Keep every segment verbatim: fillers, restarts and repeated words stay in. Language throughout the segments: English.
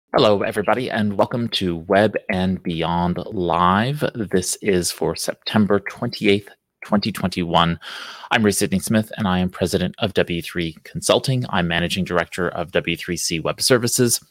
Hello, everybody, and welcome to Web and Beyond Live. This is for September twenty-eighth, twenty twenty-one. I'm Ray Sidney Smith, and I am president of W three Consulting. I'm managing director of W three C Web Services,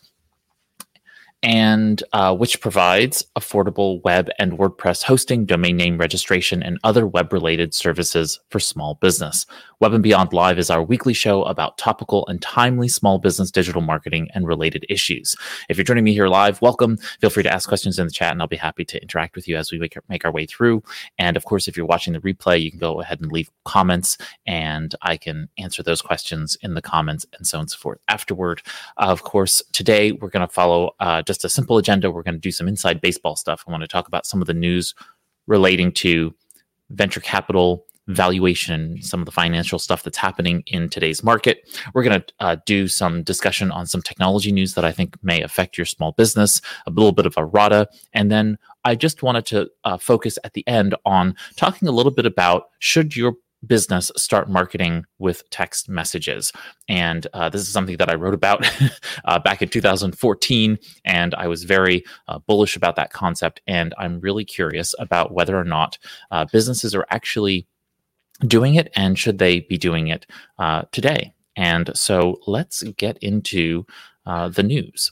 and uh, which provides affordable web and WordPress hosting, domain name registration, and other web-related services for small business. Web and Beyond Live is our weekly show about topical and timely small business digital marketing and related issues. If you're joining me here live, welcome. Feel free to ask questions in the chat, and I'll be happy to interact with you as we make our, make our way through. And of course, if you're watching the replay, you can go ahead and leave comments, and I can answer those questions in the comments and so on and so forth afterward. Uh, of course, today we're going to follow uh, just a simple agenda. We're going to do some inside baseball stuff. I want to talk about some of the news relating to venture capital valuation, some of the financial stuff that's happening in today's market. We're going to uh, do some discussion on some technology news that I think may affect your small business, a little bit of a errata. And then I just wanted to uh, focus at the end on talking a little bit about, should your business start marketing with text messages? And uh, this is something that I wrote about uh, back in two thousand fourteen, and I was very uh, bullish about that concept. And I'm really curious about whether or not uh, businesses are actually doing it, and should they be doing it uh, today. And so let's get into uh, the news.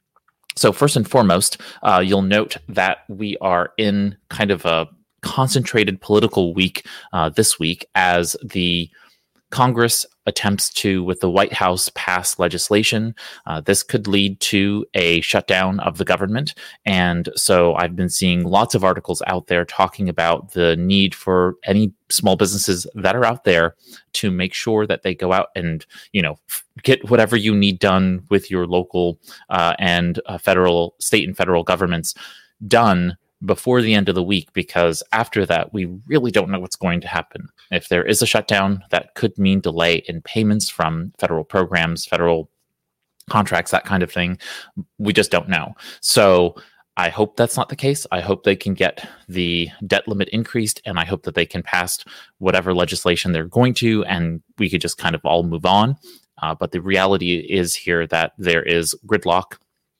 So first and foremost, uh, you'll note that we are in kind of a concentrated political week uh, this week, as the Congress attempts to, with the White House, pass legislation. Uh, this could lead to a shutdown of the government. And so I've been seeing lots of articles out there talking about the need for any small businesses that are out there to make sure that they go out and, you know, get whatever you need done with your local uh, and uh, federal, state and federal governments done before the end of the week, because after that, we really don't know what's going to happen. If there is a shutdown, that could mean delay in payments from federal programs, federal contracts, that kind of thing. We just don't know. So I hope that's not the case. I hope they can get the debt limit increased, and I hope that they can pass whatever legislation they're going to, and we could just kind of all move on. Uh, but the reality is here that there is gridlock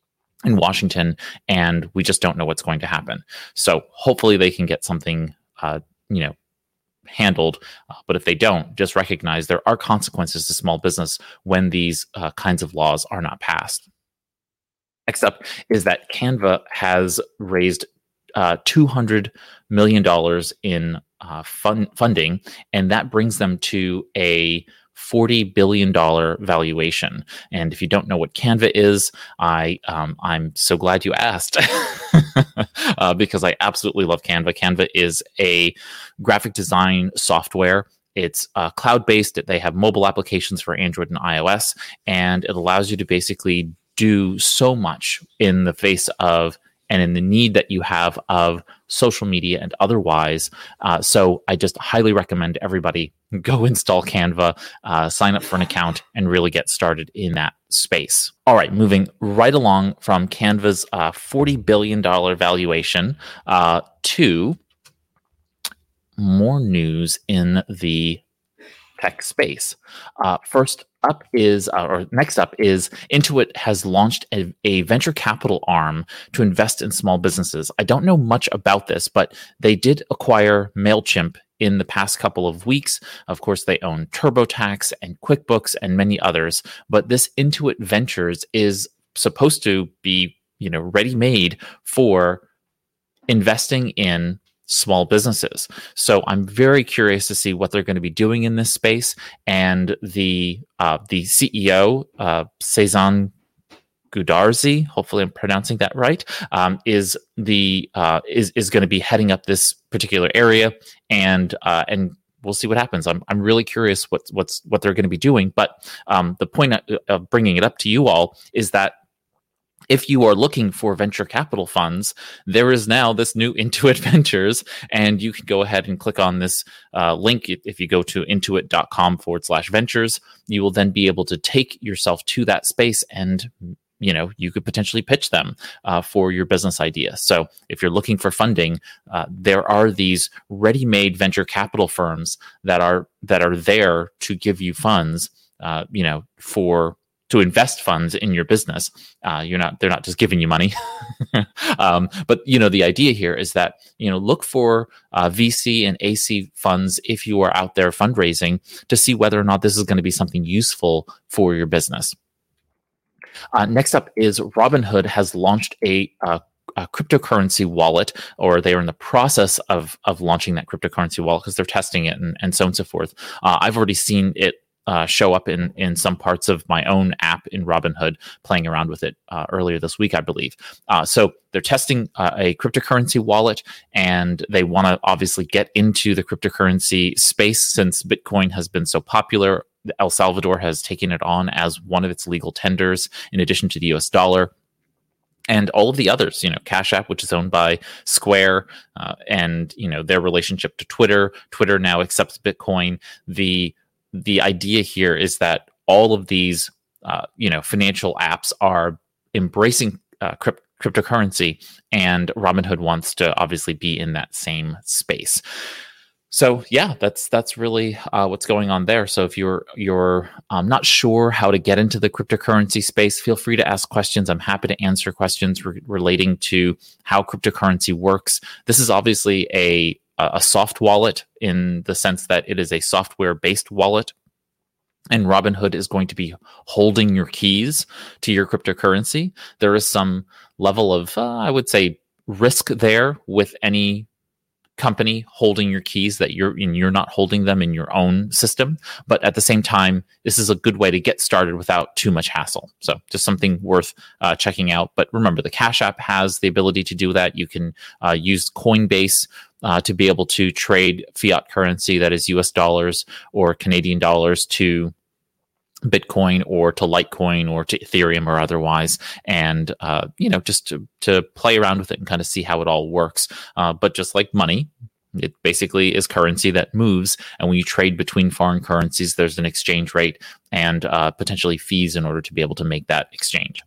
in Washington, and we just don't know what's going to happen. So hopefully they can get something, uh, you know, handled. Uh, but if they don't, just recognize there are consequences to small business when these uh, kinds of laws are not passed. Next up is that Canva has raised uh, two hundred million dollars in uh, fun- funding, and that brings them to a forty billion dollars valuation. And if you don't know what Canva is, I, um, I'm so glad you asked uh, because I absolutely love Canva. Canva is a graphic design software. It's uh, cloud-based. They have mobile applications for Android and iOS, and it allows you to basically do so much in the face of and in the need that you have of social media and otherwise. Uh, so I just highly recommend everybody go install Canva, uh, sign up for an account, and really get started in that space. All right, moving right along from Canva's uh, forty billion dollars valuation uh, to more news in the tech space. Uh, first up is, uh, or next up is, Intuit has launched a, a venture capital arm to invest in small businesses. I don't know much about this, but they did acquire MailChimp in the past couple of weeks. Of course, they own TurboTax and QuickBooks and many others, but this Intuit Ventures is supposed to be, you know, ready-made for investing in small businesses. So I'm very curious to see what they're going to be doing in this space. And the uh, the C E O, uh, Cezanne Goodarzi, hopefully I'm pronouncing that right, um, is the uh, is is going to be heading up this particular area, and uh, and we'll see what happens. I'm I'm really curious what what's what they're going to be doing. But um, the point of bringing it up to you all is that if you are looking for venture capital funds, there is now this new Intuit Ventures, and you can go ahead and click on this uh, link. If you go to intuit.com forward slash ventures, you will then be able to take yourself to that space, and you know you could potentially pitch them uh, for your business idea. So if you're looking for funding, uh, there are these ready-made venture capital firms that are that are there to give you funds, uh, you know, for to invest funds in your business. Uh, you're not, they're not just giving you money. um, but, you know, the idea here is that, you know, look for uh, V C and A C funds if you are out there fundraising to see whether or not this is going to be something useful for your business. Uh, next up is Robinhood has launched a, uh, a cryptocurrency wallet, or they are in the process of, of launching that cryptocurrency wallet because they're testing it and, and so on and so forth. Uh, I've already seen it Uh, show up in in some parts of my own app in Robinhood, playing around with it uh, earlier this week, I believe. Uh, so they're testing uh, a cryptocurrency wallet, and they want to obviously get into the cryptocurrency space since Bitcoin has been so popular. El Salvador has taken it on as one of its legal tenders, in addition to the U S dollar. And all of the others, you know, Cash App, which is owned by Square, uh, and, you know, their relationship to Twitter. Twitter now accepts Bitcoin. The The idea here is that all of these, uh, you know, financial apps are embracing uh, crypt- cryptocurrency, and Robinhood wants to obviously be in that same space. So yeah, that's that's really uh, what's going on there. So if you're you're um, not sure how to get into the cryptocurrency space, feel free to ask questions. I'm happy to answer questions re- relating to how cryptocurrency works. This is obviously a a soft wallet in the sense that it is a software-based wallet, and Robinhood is going to be holding your keys to your cryptocurrency. There is some level of, uh, I would say, risk there with any company holding your keys that you're and you're not holding them in your own system. But at the same time, this is a good way to get started without too much hassle. So just something worth uh, checking out. But remember, the Cash App has the ability to do that. You can uh, use Coinbase uh, to be able to trade fiat currency, that is U S dollars or Canadian dollars, to Bitcoin or to Litecoin or to Ethereum or otherwise, and uh, you know, just to to play around with it and kind of see how it all works. Uh, but just like money, it basically is currency that moves, and when you trade between foreign currencies, there's an exchange rate and uh, potentially fees in order to be able to make that exchange.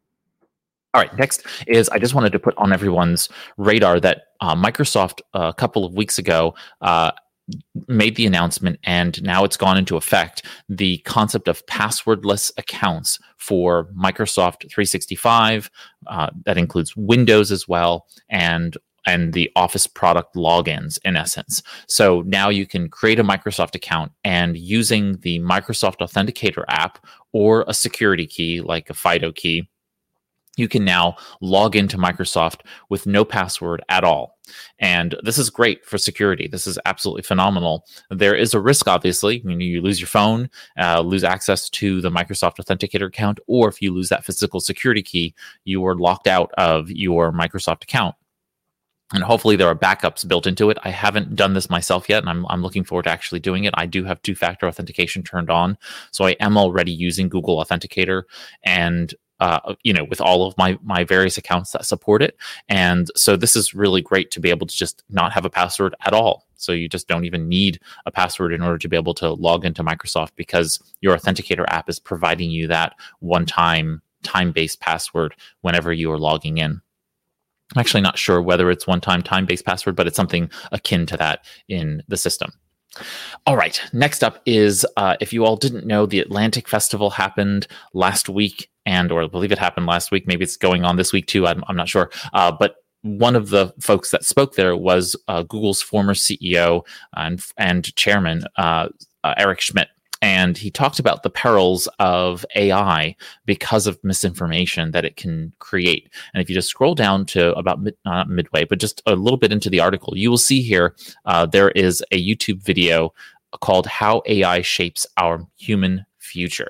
All right, next is I just wanted to put on everyone's radar that uh, Microsoft uh, a couple of weeks ago uh, made the announcement, and now it's gone into effect, the concept of passwordless accounts for Microsoft three sixty-five. Uh, that includes Windows as well, and and the Office product logins, in essence. So now you can create a Microsoft account, and using the Microsoft Authenticator app or a security key like a FIDO key, you can now log into Microsoft with no password at all. And this is great for security. This is absolutely phenomenal. There is a risk, obviously. You know, you lose your phone, uh, lose access to the Microsoft Authenticator account, or if you lose that physical security key, you are locked out of your Microsoft account. And hopefully there are backups built into it. I haven't done this myself yet, and I'm, I'm looking forward to actually doing it. I do have two-factor authentication turned on, so I am already using Google Authenticator, and Uh, you know, with all of my my various accounts that support it. And so this is really great to be able to just not have a password at all. So you just don't even need a password in order to be able to log into Microsoft, because your Authenticator app is providing you that one-time time-based password whenever you are logging in. I'm actually not sure whether it's one-time time-based password, but it's something akin to that in the system. All right, next up is, uh, if you all didn't know, the Atlantic Festival happened last week, and or I believe it happened last week. Maybe it's going on this week too. I'm, I'm not sure. Uh, but one of the folks that spoke there was uh, Google's former C E O and, and chairman, uh, uh, Eric Schmidt. And he talked about the perils of A I because of misinformation that it can create. And if you just scroll down to about mid, not midway, but just a little bit into the article, you will see here uh, there is a YouTube video called How A I Shapes Our Human Future.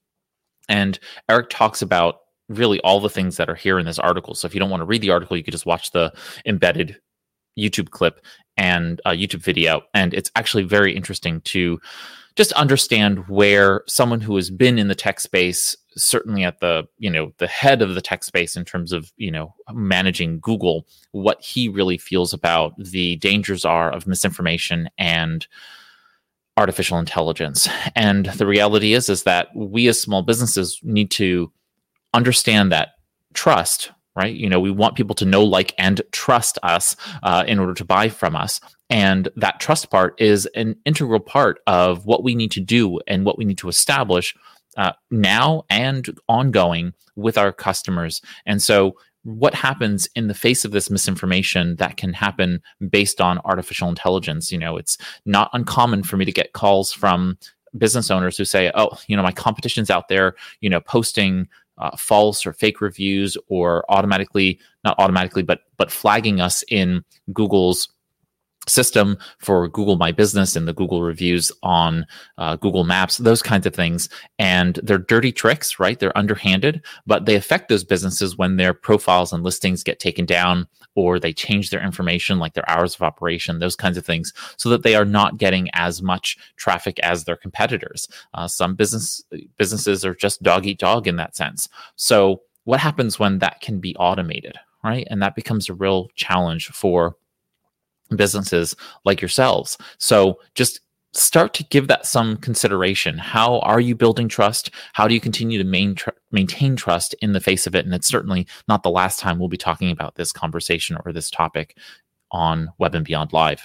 And Eric talks about really all the things that are here in this article. So if you don't want to read the article, you could just watch the embedded YouTube clip and uh, YouTube video. And it's actually very interesting to just understand where someone who has been in the tech space, certainly at the, you know, the head of the tech space in terms of, you know, managing Google, what he really feels about the dangers are of misinformation and artificial intelligence. And the reality is, is that we as small businesses need to understand that trust, right? You know, we want people to know, like, and trust us uh, in order to buy from us. And that trust part is an integral part of what we need to do and what we need to establish uh, now and ongoing with our customers. And so what happens in the face of this misinformation that can happen based on artificial intelligence? You know, it's not uncommon for me to get calls from business owners who say, oh, you know, my competition's out there, you know, posting uh, false or fake reviews, or automatically, not automatically, but but flagging us in Google's system for Google My Business and the Google reviews on uh, Google Maps, those kinds of things. And they're dirty tricks, right? They're underhanded, but they affect those businesses when their profiles and listings get taken down, or they change their information, like their hours of operation, those kinds of things, so that they are not getting as much traffic as their competitors. Uh, some business businesses are just dog eat dog in that sense. So what happens when that can be automated, right? And that becomes a real challenge for businesses like yourselves. So just start to give that some consideration. How are you building trust? How do you continue to main tr- maintain trust in the face of it? And it's certainly not the last time we'll be talking about this conversation or this topic on Web and Beyond Live.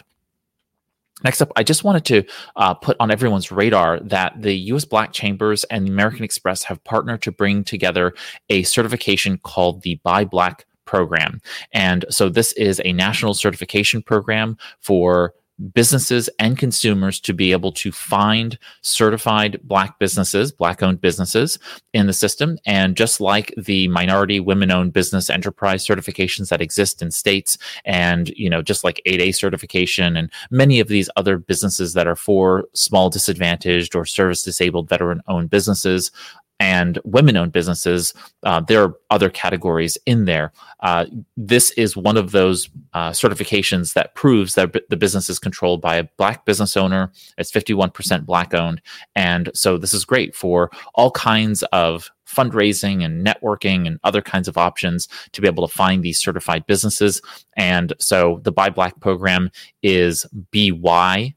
Next up, I just wanted to uh, put on everyone's radar that the U S Black Chambers and the American Express have partnered to bring together a certification called the Buy Black program. And so this is a national certification program for businesses and consumers to be able to find certified Black businesses, Black-owned businesses in the system. And just like the minority women-owned business enterprise certifications that exist in states, and, you know, just like eight A certification and many of these other businesses that are for small disadvantaged or service-disabled veteran-owned businesses, and women-owned businesses, uh, there are other categories in there. Uh, this is one of those uh, certifications that proves that b- the business is controlled by a Black business owner. It's fifty-one percent Black-owned. And so this is great for all kinds of fundraising and networking and other kinds of options to be able to find these certified businesses. And so the Buy Black program is B Y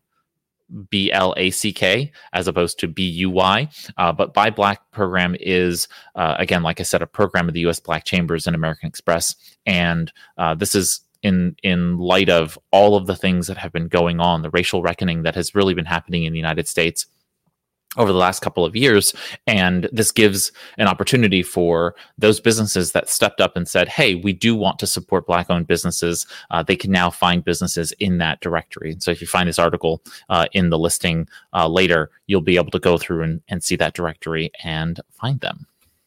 B L A C K as opposed to B U Y. Uh, but Buy Black program is, uh, again, like I said, a program of the U S Black Chambers and American Express. And uh, this is in in light of all of the things that have been going on, the racial reckoning that has really been happening in the United States over the last couple of years. And this gives an opportunity for those businesses that stepped up and said, hey, we do want to support Black-owned businesses. Uh, they can now find businesses in that directory. So if you find this article uh, in the listing uh, later, you'll be able to go through and, and see that directory and find them.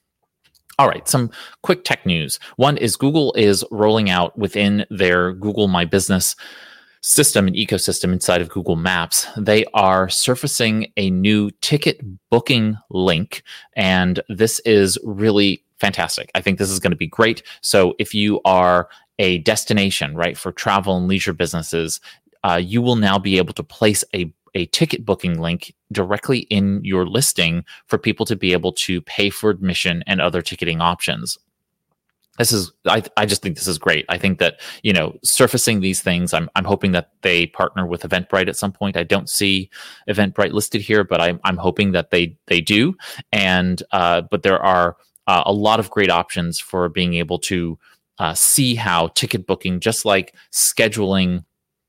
All right, some quick tech news. One is Google is rolling out within their Google My Business system and ecosystem inside of Google Maps. They are surfacing a new ticket booking link, and this is really fantastic. I think this is going to be great. So if you are a destination, right, for travel and leisure businesses, uh, you will now be able to place a a ticket booking link directly in your listing for people to be able to pay for admission and other ticketing options. This is, I, I just think this is great. I think that, you know, surfacing these things, I'm, I'm hoping that they partner with Eventbrite at some point. I don't see Eventbrite listed here, but I'm, I'm hoping that they, they do. And, uh, but there are uh, a lot of great options for being able to uh, see how ticket booking, just like scheduling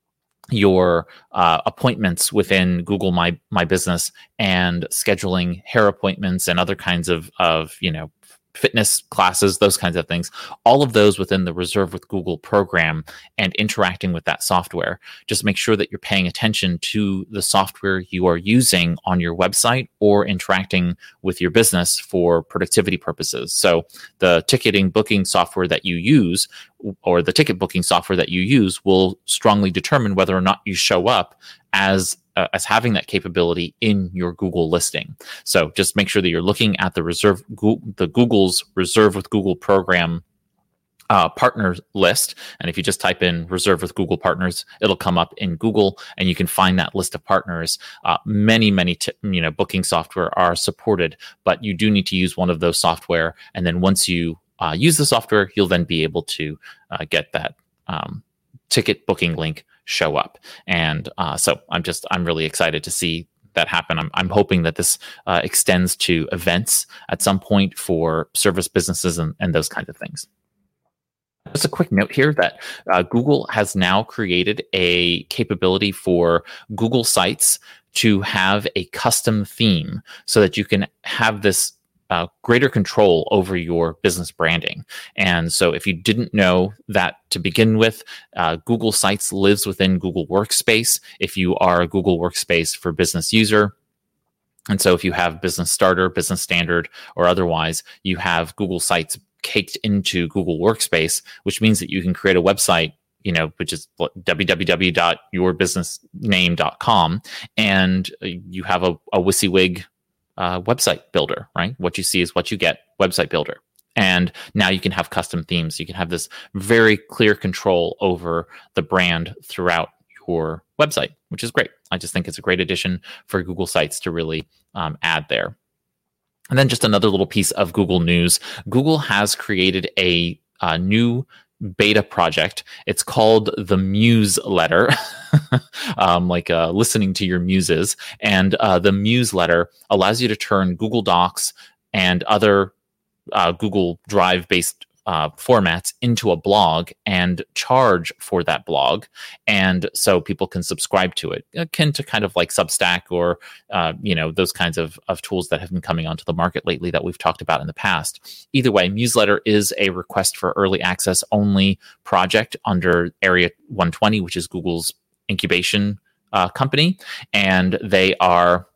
your uh, appointments within Google My My Business and scheduling hair appointments and other kinds of, of, you know, fitness classes, those kinds of things, all of those within the Reserve with Google program and interacting with that software. Just make sure that you're paying attention to the software you are using on your website or interacting with your business for productivity purposes. So the ticketing booking software that you use, or the ticket booking software that you use, will strongly determine whether or not you show up as uh, as having that capability in your Google listing. So just make sure that you're looking at the reserve, Go- the Google's Reserve with Google program uh, partner list. And if you just type in Reserve with Google partners, it'll come up in Google, and you can find that list of partners. Uh, many, many, t- you know, booking software are supported, but you do need to use one of those software. And then once you uh, use the software, you'll then be able to uh, get that um, ticket booking link show up. And uh, so I'm just, I'm really excited to see that happen. I'm, I'm hoping that this uh, extends to events at some point for service businesses and, and those kinds of things. Just a quick note here that uh, Google has now created a capability for Google Sites to have a custom theme so that you can have this uh, greater control over your business branding. And so if you didn't know that to begin with, uh, Google Sites lives within Google Workspace if you are a Google Workspace for Business user. And so if you have Business Starter, Business Standard, or otherwise, you have Google Sites caked into Google Workspace, which means that you can create a website, you know, which is w w w dot your business name dot com, and you have a, a WYSIWYG uh, website builder, right? What you see is what you get, website builder. And now you can have custom themes. You can have this very clear control over the brand throughout your website, which is great. I just think it's a great addition for Google Sites to really um, add there. And then just another little piece of Google News. Google has created a, a new beta project. It's called the Muse-letter, um, like uh, listening to your muses. And uh, the Muse-letter allows you to turn Google Docs and other uh, Google Drive-based Uh, formats into a blog and charge for that blog, and so people can subscribe to it, akin to kind of like Substack or uh, you know, those kinds of, of tools that have been coming onto the market lately that we've talked about in the past. Either way, Muse-letter is a request for early access only project under Area one twenty, which is Google's incubation uh, company, and they are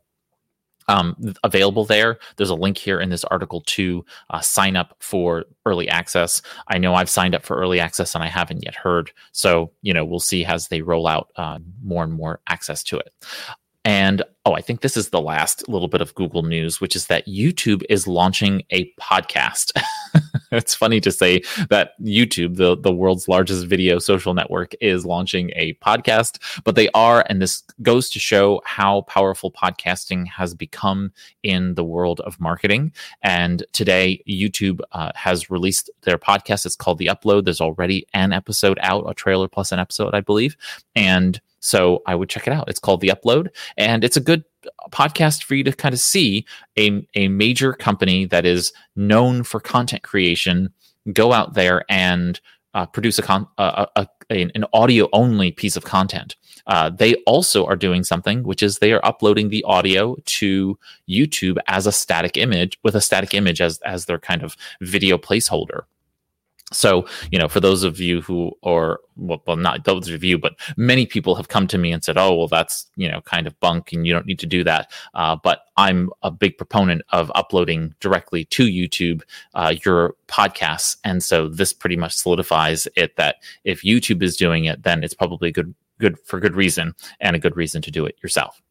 Um, available there. There's a link here in this article to uh, sign up for early access. I know I've signed up for early access and I haven't yet heard. So, you know, we'll see as they roll out uh, more and more access to it. And, oh, I think this is the last little bit of Google news, which is that YouTube is launching a podcast. It's funny to say that YouTube, the, the world's largest video social network, is launching a podcast, but they are, and this goes to show how powerful podcasting has become in the world of marketing. And today, YouTube uh, has released their podcast. It's called The Upload. There's already an episode out, a trailer plus an episode, I believe. And so I would check it out. It's called The Upload, and it's a good podcast for you to kind of see a, a major company that is known for content creation go out there and uh, produce a, con- a, a, a an audio only piece of content. Uh, they also are doing something, which is they are uploading the audio to YouTube as a static image, with a static image as as their kind of video placeholder. So, you know, for those of you who, or well, well, not those of you, but many people have come to me and said, oh, well, that's, you know, kind of bunk and you don't need to do that. Uh, but I'm a big proponent of uploading directly to YouTube uh, your podcasts. And so this pretty much solidifies it that if YouTube is doing it, then it's probably good, good for good reason, and a good reason to do it yourself.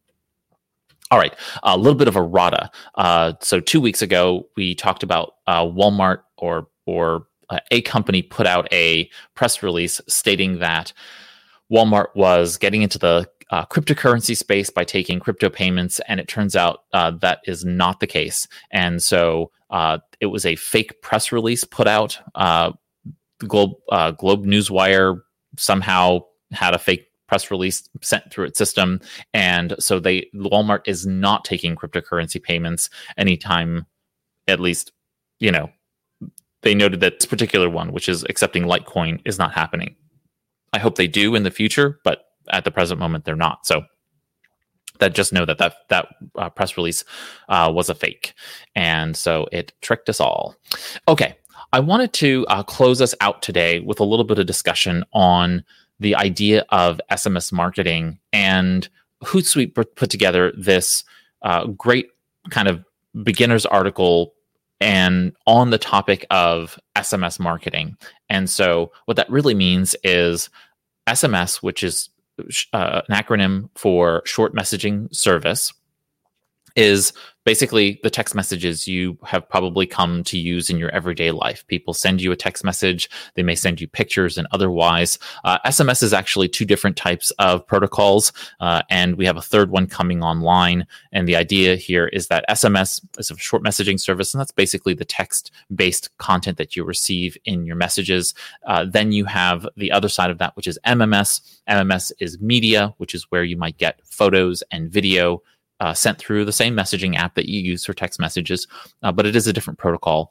All right, a little bit of errata. Uh, so two weeks ago, we talked about uh, Walmart or or Uh, a company put out a press release stating that Walmart was getting into the uh, cryptocurrency space by taking crypto payments, and it turns out uh, that is not the case. And so uh, it was a fake press release put out. Uh, Globe, uh, Globe Newswire somehow had a fake press release sent through its system, and so they Walmart is not taking cryptocurrency payments anytime, at least, you know. They noted that this particular one, which is accepting Litecoin, is not happening. I hope they do in the future, but at the present moment, they're not. So that just know that that, that uh, press release uh, was a fake. And so it tricked us all. Okay, I wanted to uh, close us out today with a little bit of discussion on the idea of S M S marketing. And Hootsuite put together this uh, great kind of beginner's article and on the topic of S M S marketing. And so what that really means is S M S, which is uh, an acronym for short messaging service, is basically the text messages you have probably come to use in your everyday life. People send you a text message. They may send you pictures and otherwise. Uh, S M S is actually two different types of protocols, uh, and we have a third one coming online. And the idea here is that S M S is a short messaging service, and that's basically the text-based content that you receive in your messages. Uh, then you have the other side of that, which is M M S. M M S is media, which is where you might get photos and video Uh, sent through the same messaging app that you use for text messages, uh, but it is a different protocol.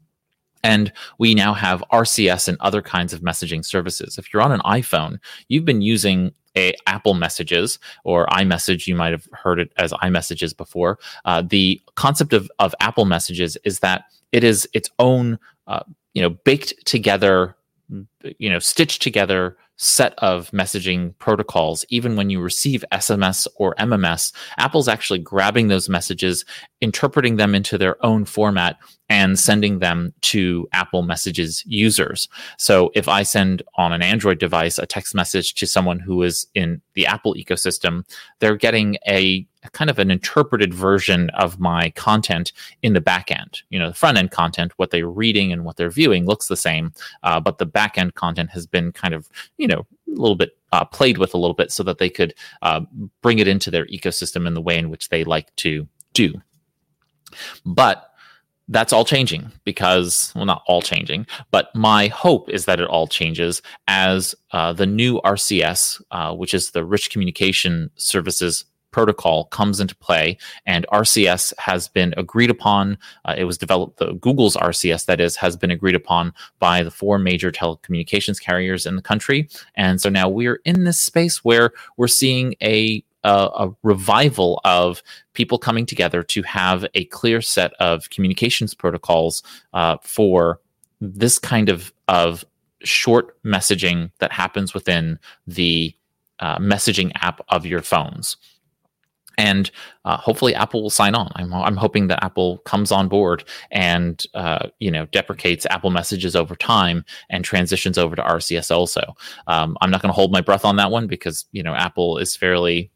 And we now have R C S and other kinds of messaging services. If you're on an iPhone, you've been using a Apple Messages or iMessage. You might have heard it as iMessages before. Uh, the concept of, of Apple Messages is that it is its own, uh, you know, baked together, you know, stitched together set of messaging protocols. Even when you receive S M S or M M S, Apple's actually grabbing those messages, interpreting them into their own format, and sending them to Apple Messages users. So if I send on an Android device a text message to someone who is in the Apple ecosystem, they're getting a kind of an interpreted version of my content in the back end. You know, the front end content, what they're reading and what they're viewing looks the same, uh, but the back end content has been kind of, you know, a little bit uh, played with a little bit so that they could uh, bring it into their ecosystem in the way in which they like to do. But that's all changing because, well, not all changing, but my hope is that it all changes as uh, the new R C S, uh, which is the Rich Communication Services Protocol, comes into play, and R C S has been agreed upon. Uh, it was developed, the Google's R C S, that is, has been agreed upon by the four major telecommunications carriers in the country. And so now we're in this space where we're seeing a Uh, a revival of people coming together to have a clear set of communications protocols uh, for this kind of, of short messaging that happens within the uh, messaging app of your phones. And uh, hopefully Apple will sign on. I'm, I'm hoping that Apple comes on board and uh, you know deprecates Apple Messages over time and transitions over to R C S also. Um, I'm not going to hold my breath on that one because you know Apple is fairly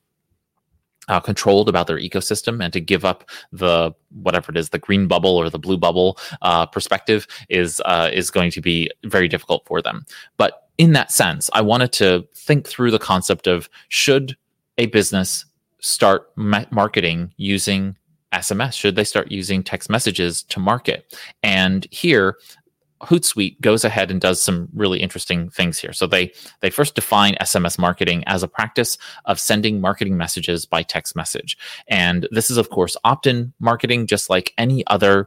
Uh, controlled about their ecosystem, and to give up the whatever it is, the green bubble or the blue bubble uh, perspective is uh, is going to be very difficult for them. But in that sense, I wanted to think through the concept of, should a business start ma- marketing using S M S? Should they start using text messages to market? And here, Hootsuite goes ahead and does some really interesting things here. So they they first define S M S marketing as a practice of sending marketing messages by text message. And this is, of course, opt-in marketing, just like any other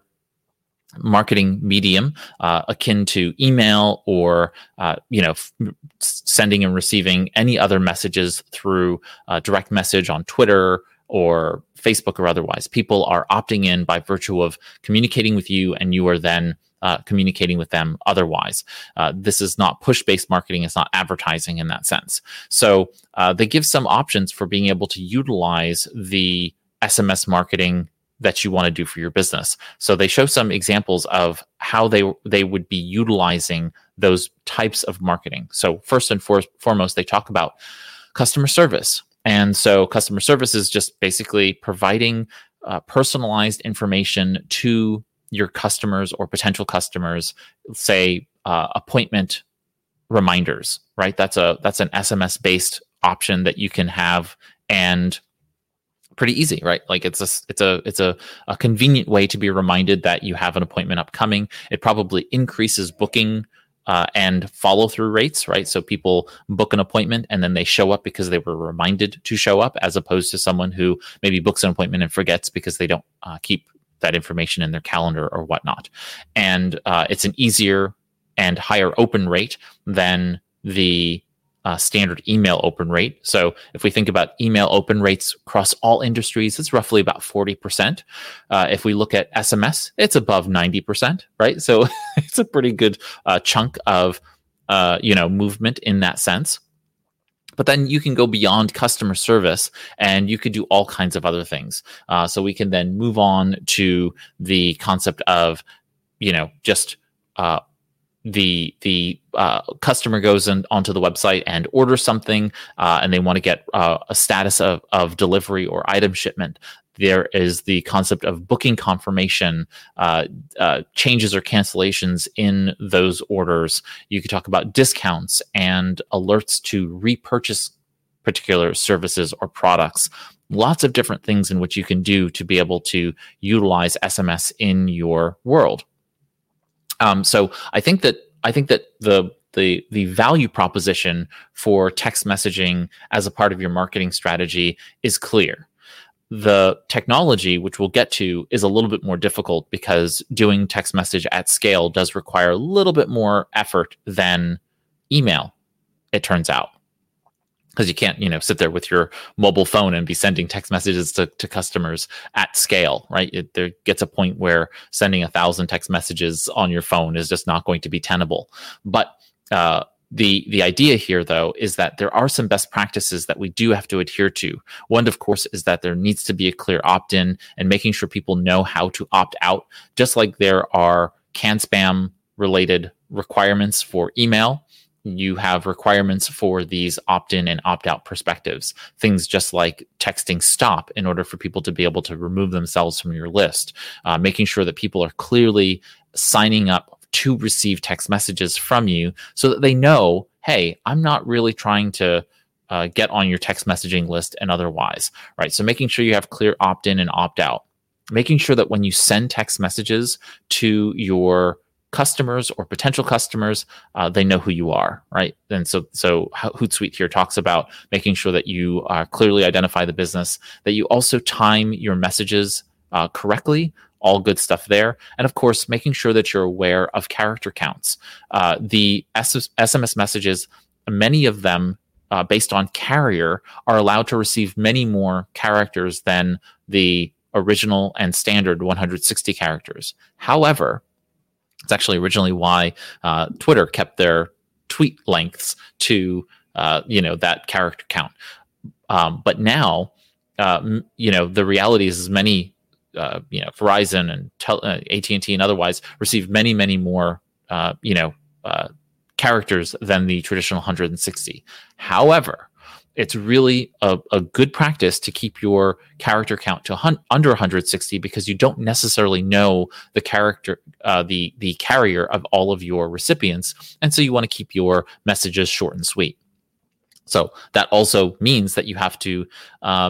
marketing medium, uh, akin to email or uh, you know f- sending and receiving any other messages through uh, direct message on Twitter or Facebook or otherwise. People are opting in by virtue of communicating with you, and you are then Uh, communicating with them otherwise. Uh, this is not push-based marketing. It's not advertising in that sense. So uh, they give some options for being able to utilize the S M S marketing that you want to do for your business. So they show some examples of how they they would be utilizing those types of marketing. So first and for- foremost, they talk about customer service. And so customer service is just basically providing uh, personalized information to your customers or potential customers, say uh, appointment reminders, right? That's a that's an S M S based option that you can have, and pretty easy, right? Like it's a it's a it's a, a convenient way to be reminded that you have an appointment upcoming. It probably increases booking uh, and follow through rates, right? So people book an appointment and then they show up because they were reminded to show up, as opposed to someone who maybe books an appointment and forgets because they don't uh, keep that information in their calendar or whatnot. And uh, it's an easier and higher open rate than the uh, standard email open rate. So if we think about email open rates across all industries, it's roughly about forty percent. Uh, if we look at S M S, it's above ninety percent, right? So it's a pretty good uh, chunk of uh, you know movement in that sense. But then you can go beyond customer service and you could do all kinds of other things. Uh, so we can then move on to the concept of, you know, just uh, the the uh, customer goes in, onto the website and orders something uh, and they want to get uh, a status of, of delivery or item shipment. There is the concept of booking confirmation, uh, uh, changes or cancellations in those orders. You could talk about discounts and alerts to repurchase particular services or products. Lots of different things in which you can do to be able to utilize S M S in your world. Um, so I think that I think that the the the value proposition for text messaging as a part of your marketing strategy is clear. The technology, which we'll get to, is a little bit more difficult because doing text message at scale does require a little bit more effort than email, it turns out. because you can't, you know, sit there with your mobile phone and be sending text messages to, to customers at scale, right? It, there gets a point where sending a thousand text messages on your phone is just not going to be tenable. But uh, the the idea here, though, is that there are some best practices that we do have to adhere to. One, of course, is that there needs to be a clear opt-in and making sure people know how to opt out, just like there are CAN spam related requirements for email. You have requirements for these opt-in and opt-out perspectives, things just like texting stop in order for people to be able to remove themselves from your list, uh, making sure that people are clearly signing up to receive text messages from you so that they know, hey, I'm not really trying to uh, get on your text messaging list and otherwise, right? So making sure you have clear opt-in and opt-out, making sure that when you send text messages to your customers or potential customers, uh, they know who you are, right? And so, so Hootsuite here talks about making sure that you uh, clearly identify the business, that you also time your messages uh, correctly, all good stuff there. And of course, making sure that you're aware of character counts. Uh, the S M S messages, many of them uh, based on carrier, are allowed to receive many more characters than the original and standard one hundred sixty characters. However, it's actually originally why uh, Twitter kept their tweet lengths to uh, you know that character count. Um, but now, uh, m- you know, the reality is, is many, uh, you know, Verizon and tel- uh, A T and T and otherwise receive many, many more, uh, you know, uh, characters than the traditional one hundred sixty. However, it's really a, a good practice to keep your character count to hun- under one hundred sixty, because you don't necessarily know the character, uh, the the carrier of all of your recipients, and so you want to keep your messages short and sweet. So that also means that you have to uh,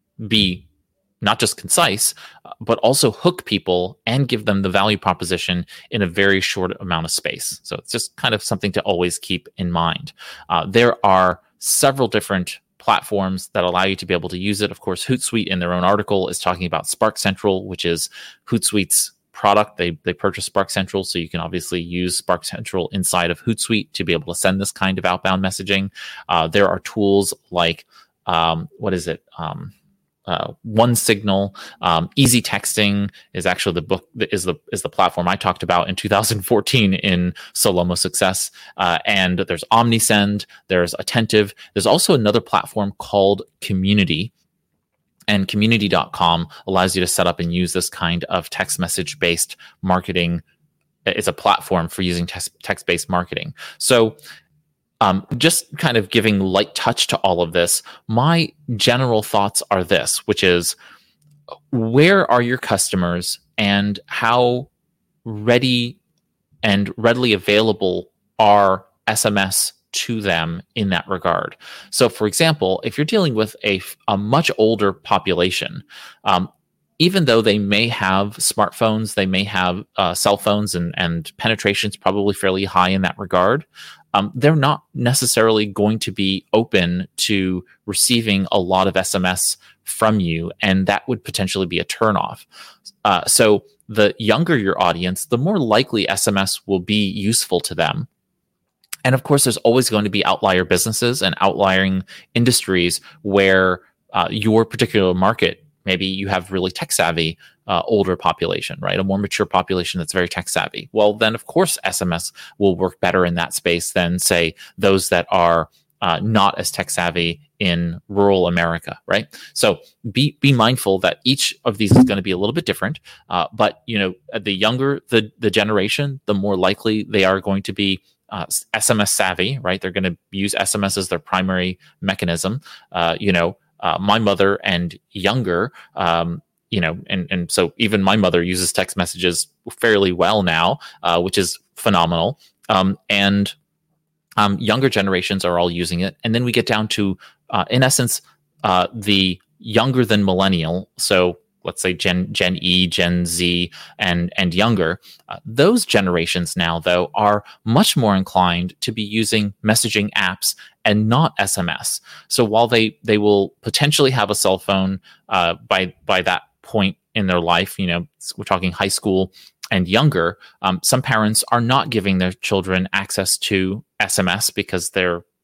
be not just concise, but also hook people and give them the value proposition in a very short amount of space. So it's just kind of something to always keep in mind. Uh, there are several different platforms that allow you to be able to use it. Of course, Hootsuite in their own article is talking about Spark Central, which is Hootsuite's product. They they purchased Spark Central, so you can obviously use Spark Central inside of Hootsuite to be able to send this kind of outbound messaging. Uh, there are tools like, um, what is it? Um, Uh, OneSignal, um, Easy Texting is actually the book is the is the platform I talked about in two thousand fourteen in Solomo Success. Uh, and there's OmniSend, there's Attentive. There's also another platform called Community, and community dot com allows you to set up and use this kind of text message based marketing. It's a platform for using text text based marketing. So. Um, just kind of giving light touch to all of this, my general thoughts are this, which is, where are your customers and how ready and readily available are S M S to them in that regard? So, for example, if you're dealing with a, a much older population, um, even though they may have smartphones, they may have uh, cell phones, and, and penetration's probably fairly high in that regard, Um, they're not necessarily going to be open to receiving a lot of S M S from you, and that would potentially be a turnoff. Uh, so the younger your audience, the more likely S M S will be useful to them. And of course, there's always going to be outlier businesses and outlying industries where uh, your particular market, maybe you have really tech savvy uh, older population, right? A more mature population that's very tech savvy. Well, then of course S M S will work better in that space than, say, those that are uh, not as tech savvy in rural America, right? So be be mindful that each of these is going to be a little bit different. Uh, but you know, the younger the the generation, the more likely they are going to be uh, S M S savvy, right? They're going to use S M S as their primary mechanism. Uh, you know. Uh, my mother and younger, um, you know, and, and so even my mother uses text messages fairly well now, uh, which is phenomenal. Um, and um, younger generations are all using it. And then we get down to, uh, in essence, uh, the younger than millennial. So let's say Gen Gen E, Gen Z, and and younger. Uh, those generations now, though, are much more inclined to be using messaging apps and not S M S. So while they they will potentially have a cell phone uh, by by that point in their life, you know, we're talking high school and younger, um, some parents are not giving their children access to S M S because they're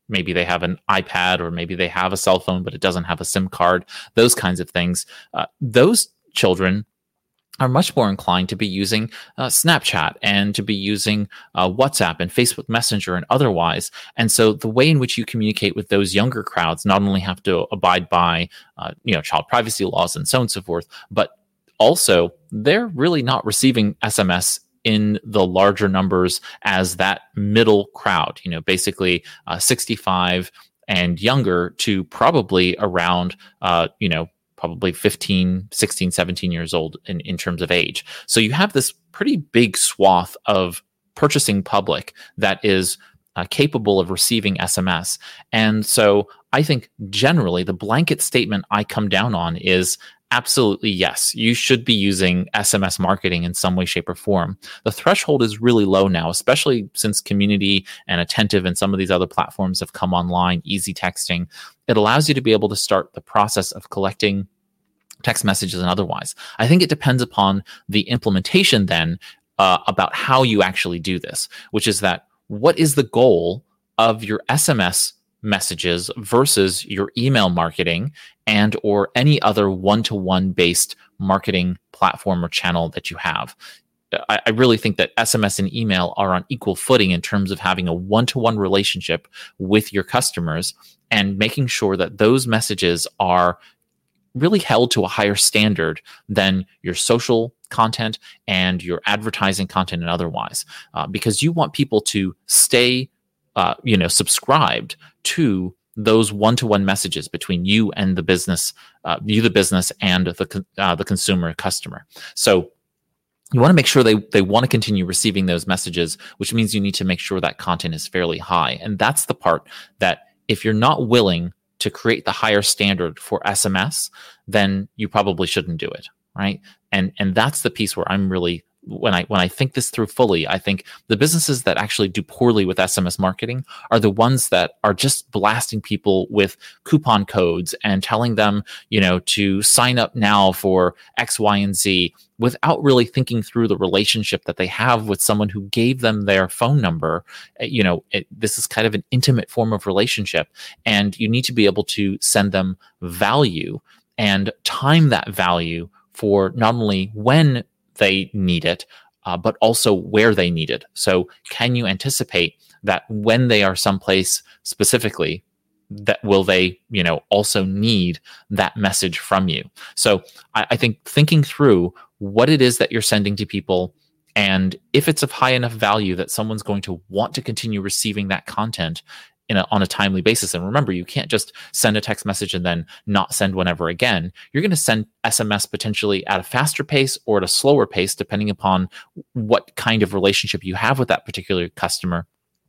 maybe they have an iPad or maybe they have a cell phone, but it doesn't have a SIM card, those kinds of things. Uh, those children are much more inclined to be using uh, Snapchat and to be using uh, WhatsApp and Facebook Messenger and otherwise. And so the way in which you communicate with those younger crowds not only have to abide by uh, you know, child privacy laws and so on and so forth, but also they're really not receiving S M S in the larger numbers as that middle crowd, you know, basically uh, sixty-five and younger to probably around, uh, you know, probably fifteen, sixteen, seventeen years old in, in terms of age. So you have this pretty big swath of purchasing public that is uh, capable of receiving S M S. And so I think generally the blanket statement I come down on is absolutely yes, you should be using S M S marketing in some way, shape, or form. The threshold is really low now, especially since Community and Attentive and some of these other platforms have come online, easy texting. It allows you to be able to start the process of collecting text messages and otherwise. I think it depends upon the implementation then uh, about how you actually do this, which is that what is the goal of your S M S messages versus your email marketing and or any other one-to-one based marketing platform or channel that you have. I, I really think that S M S and email are on equal footing in terms of having a one-to-one relationship with your customers and making sure that those messages are really held to a higher standard than your social content and your advertising content and otherwise, uh, because you want people to stay, uh, you know, subscribed to those one-to-one messages between you and the business, uh, you the business and the uh, the consumer customer. So you want to make sure they they want to continue receiving those messages, which means you need to make sure that content is fairly high, and that's the part that if you're not willing to create the higher standard for S M S, then you probably shouldn't do it, right? And and that's the piece where I'm really, when I when I think this through fully, I think the businesses that actually do poorly with S M S marketing are the ones that are just blasting people with coupon codes and telling them, you know, to sign up now for X, Y, and Z without really thinking through the relationship that they have with someone who gave them their phone number. You know, it, this is kind of an intimate form of relationship, and you need to be able to send them value and time that value for not only when they need it, uh, but also where they need it. So can you anticipate that when they are someplace specifically, that will they, you know, also need that message from you? So I, I think thinking through what it is that you're sending to people, and if it's of high enough value that someone's going to want to continue receiving that content in a, on a timely basis. And remember, you can't just send a text message and then not send whenever again. You're going to send S M S potentially at a faster pace or at a slower pace, depending upon what kind of relationship you have with that particular customer.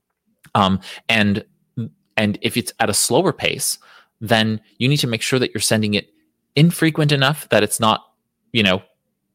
Um, and and if it's at a slower pace, then you need to make sure that you're sending it infrequent enough that it's not, you know,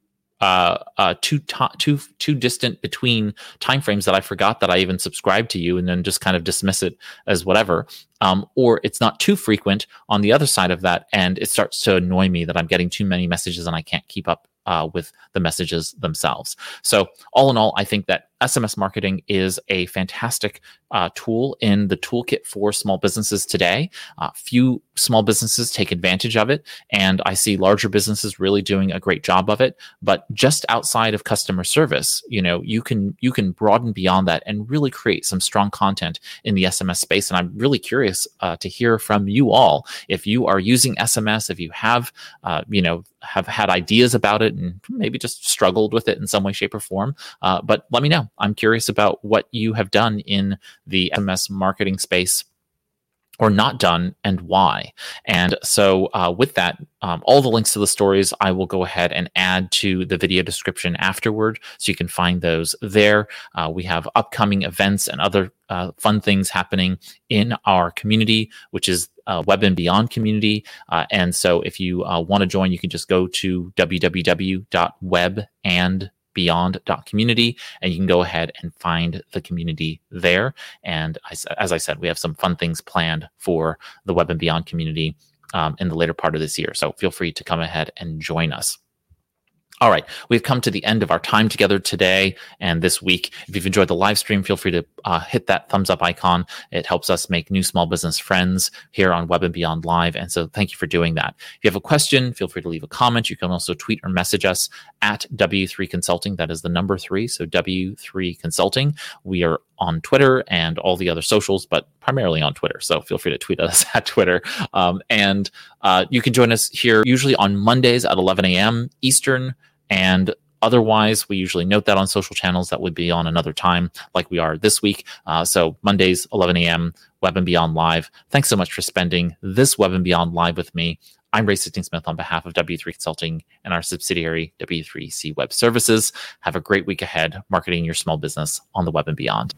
uh, uh, too to- too too distant between timeframes that I forgot that I even subscribed to you, and then just kind of dismiss it as whatever. Um, or it's not too frequent on the other side of that, and it starts to annoy me that I'm getting too many messages and I can't keep up uh, with the messages themselves. So all in all, I think that S M S marketing is a fantastic uh, tool in the toolkit for small businesses today. Uh, few small businesses take advantage of it, and I see larger businesses really doing a great job of it. But just outside of customer service, you know, you can you can broaden beyond that and really create some strong content in the S M S space. And I'm really curious uh, to hear from you all if you are using S M S, if you have uh, you know have had ideas about it and maybe just struggled with it in some way, shape, or form. Uh, but let me know. I'm curious about what you have done in the S M S marketing space or not done, and why. And so uh, with that, um, all the links to the stories I will go ahead and add to the video description afterward, so you can find those there. Uh, we have upcoming events and other uh, fun things happening in our community, which is uh, Web and Beyond community. Uh, and so if you uh, want to join, you can just go to w w w dot web and beyond dot community, and you can go ahead and find the community there. And I, as I said, we have some fun things planned for the Web and Beyond community um, in the later part of this year. So feel free to come ahead and join us. All right, we've come to the end of our time together today and this week. If you've enjoyed the live stream, feel free to uh, hit that thumbs up icon. It helps us make new small business friends here on Web and Beyond Live. And so thank you for doing that. If you have a question, feel free to leave a comment. You can also tweet or message us at W three Consulting. That is the number three, so W three Consulting. We are on Twitter and all the other socials, but primarily on Twitter. So feel free to tweet us at Twitter. Um, and uh, you can join us here usually on Mondays at eleven a.m. Eastern. And otherwise, we usually note that on social channels that would be on another time like we are this week. Uh, so Mondays, eleven a.m., Web and Beyond Live. Thanks so much for spending this Web and Beyond Live with me. I'm Ray Sitting-Smith on behalf of W three Consulting and our subsidiary W three C Web Services. Have a great week ahead marketing your small business on the Web and Beyond.